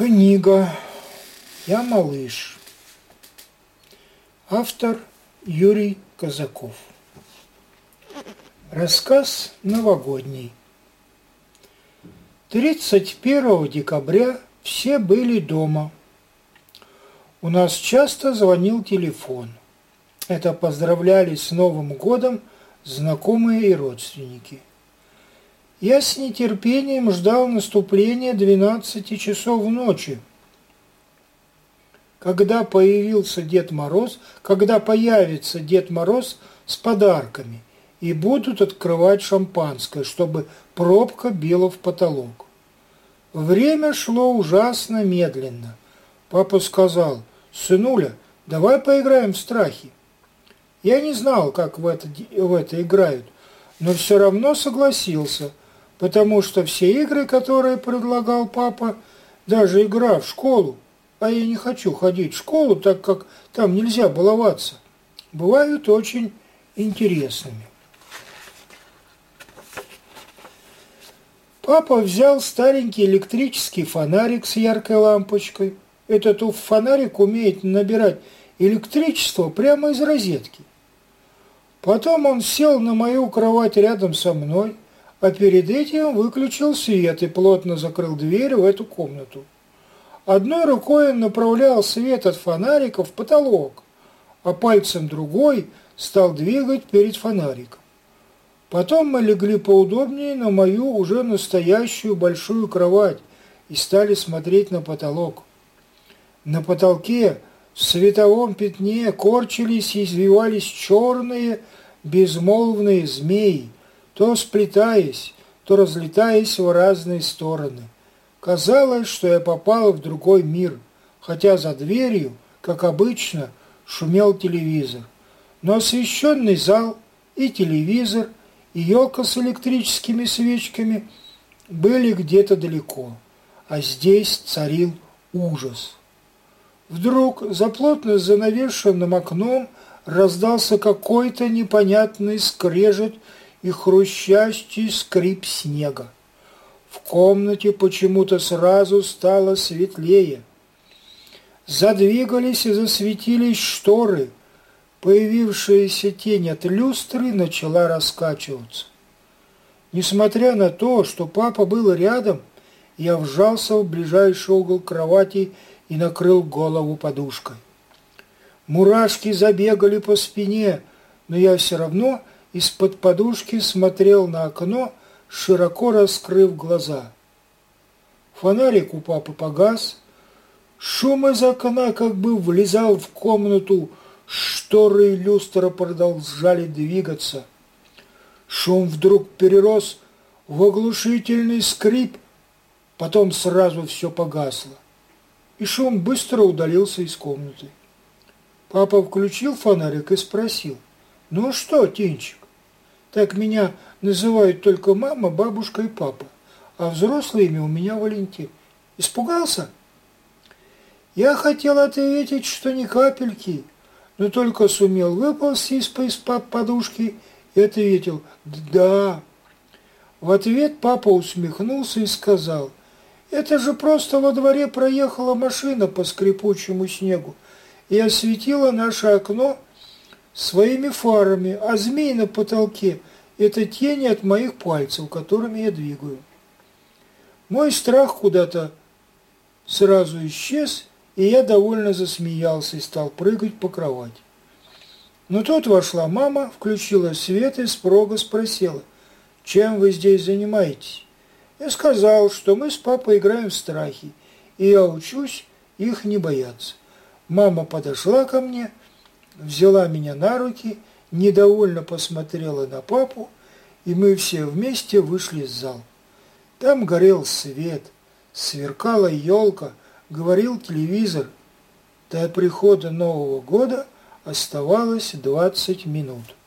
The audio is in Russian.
Книга «Я малыш». Автор Юрий Казаков. Рассказ новогодний. 31 декабря все были дома. У нас часто звонил телефон. Это поздравляли с Новым годом знакомые и родственники. Я с нетерпением ждал наступления 12 часов ночи, когда появится Дед Мороз с подарками и будут открывать шампанское, чтобы пробка била в потолок. Время шло ужасно медленно. Папа сказал: «Сынуля, давай поиграем в страхи». Я не знал, как в это играют, но все равно согласился, потому что все игры, которые предлагал папа, даже игра в школу, а я не хочу ходить в школу, так как там нельзя баловаться, бывают очень интересными. Папа взял старенький электрический фонарик с яркой лампочкой. Этот фонарик умеет набирать электричество прямо из розетки. Потом он сел на мою кровать рядом со мной, а перед этим выключил свет и плотно закрыл дверь в эту комнату. Одной рукой он направлял свет от фонарика в потолок, а пальцем другой стал двигать перед фонариком. Потом мы легли поудобнее на мою уже настоящую большую кровать и стали смотреть на потолок. На потолке в световом пятне корчились и извивались черные безмолвные змеи, то сплетаясь, то разлетаясь в разные стороны. Казалось, что я попал в другой мир, хотя за дверью, как обычно, шумел телевизор. Но освещенный зал и телевизор, и елка с электрическими свечками были где-то далеко, а здесь царил ужас. Вдруг за плотно занавешенным окном раздался какой-то непонятный скрежет и хрустящий скрип снега. В комнате почему-то сразу стало светлее. Задвигались и засветились шторы. Появившаяся тень от люстры начала раскачиваться. Несмотря на то, что папа был рядом, я вжался в ближайший угол кровати и накрыл голову подушкой. Мурашки забегали по спине, но я все равно из-под подушки смотрел на окно, широко раскрыв глаза. Фонарик у папы погас, шум из окна как бы влезал в комнату, шторы и люстра продолжали двигаться. Шум вдруг перерос в оглушительный скрип, потом сразу все погасло, и шум быстро удалился из комнаты. Папа включил фонарик и спросил: «Ну что, Тинчик? Так меня называют только мама, бабушка и папа, а взрослое имя у меня Валентин. Испугался?» Я хотел ответить, что ни капельки, но только сумел выползти из-под подушки и ответил: «Да». В ответ папа усмехнулся и сказал: «Это же просто во дворе проехала машина по скрипучему снегу и осветила наше окно своими фарами, а змей на потолке – это тени от моих пальцев, которыми я двигаю». Мой страх куда-то сразу исчез, и я довольно засмеялся и стал прыгать по кровати. Но тут вошла мама, включила свет и строго спросила: «Чем вы здесь занимаетесь?» Я сказал, что мы с папой играем в страхи, и я учусь их не бояться. Мама подошла ко мне, взяла меня на руки, недовольно посмотрела на папу, и мы все вместе вышли из зала. Там горел свет, сверкала елка, говорил телевизор. До прихода Нового года оставалось 20 минут.